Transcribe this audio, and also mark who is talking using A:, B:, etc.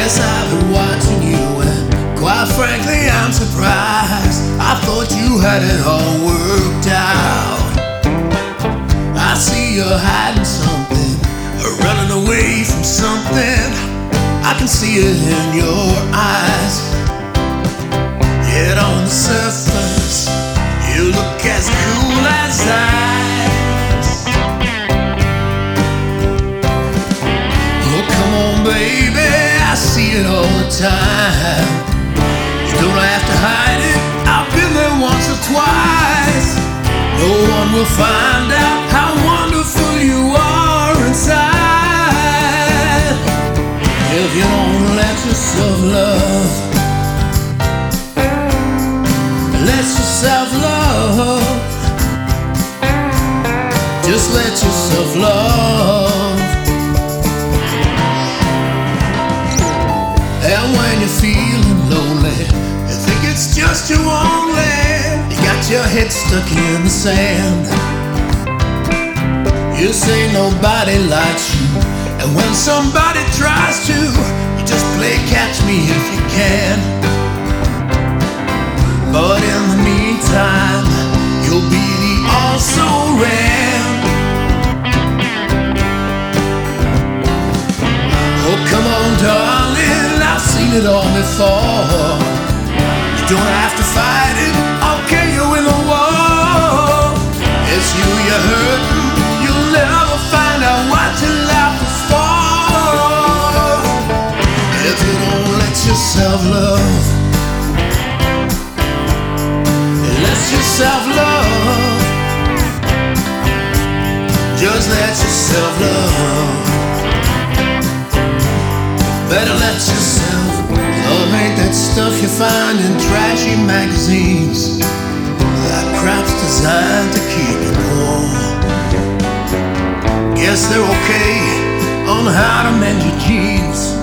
A: Yes, I've been watching you, and quite frankly, I'm surprised. I thought you had it all worked out. I see you're hiding something, or running away from something. I can see it in your eyes. Yet on the surface, you look as cool as ice. Oh, come on, baby, I see it all the time. You don't have to hide it, I've been there once or twice. No one will find out how wonderful you are inside. If you don't let yourself love, let yourself love. Just let yourself love. And when you're feeling lonely, you think it's just you only. You got your head stuck in the sand. You say nobody likes you, and when somebody tries to, you just play catch me if you can. But in the meantime, you'll be the also-ran. Oh, come on, darling, I've seen it all before. You don't have to fight it, I'll kill you in the war. It's you you're hurting, you'll never find out what your life is for. If you don't let yourself love, let yourself love. Just let yourself love. Better let yourself love. Ain't that stuff you find in trashy magazines. That crap's designed to keep you warm. Guess they're okay on how to mend your jeans.